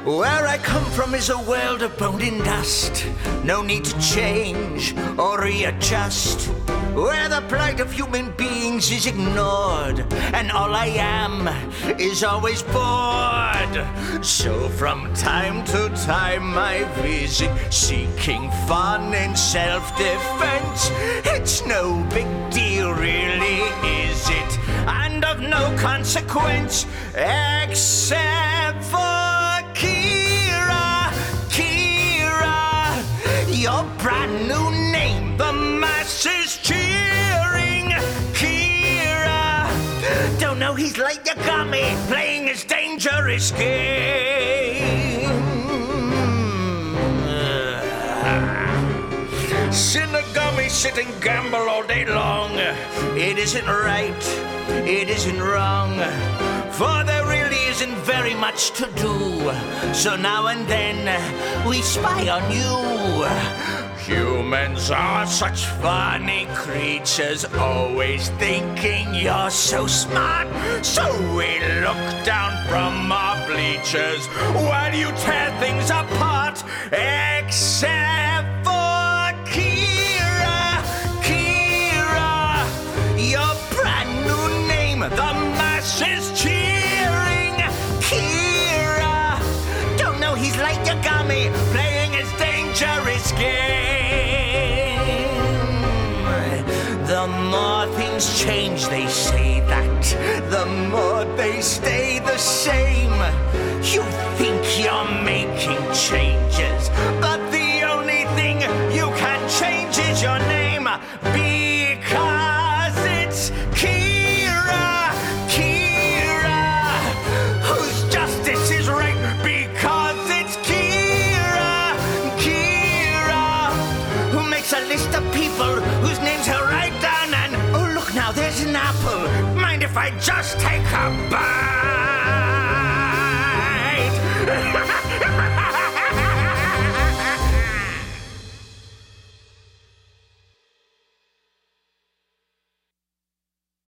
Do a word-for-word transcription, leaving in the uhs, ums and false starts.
Where I come from is a world of bone and dust. No need to change or readjust. Where the plight of human beings is ignored, and all I am is always bored. So from time to time I visit, seeking fun and self-defense. It's no big deal, really, is it? And of no consequence, except for Kira, Kira, your brand new name, the masses cheering. Kira, don't know he's like Yagami, playing his dangerous game. Shinigami sit and gamble all day long. It isn't right, it isn't wrong, for there really isn't very much to do. So now and then we spy on you. Humans are such funny creatures, always thinking you're so smart. So we look down from our bleachers while you tear things apart. Except for Kira, Kira, your brand new name, the masses cheering. Kira, don't know he's like Yagami, playing his dangerous game. The more things change, they say that, the more they stay the same. You think you're making changes, but the only thing you can change is your name, because it's Kira, Kira, whose justice is right, because it's Kira, Kira, who makes a list of people whose names he'll write down and, oh look now, there's an apple. Mind if I just take a bite?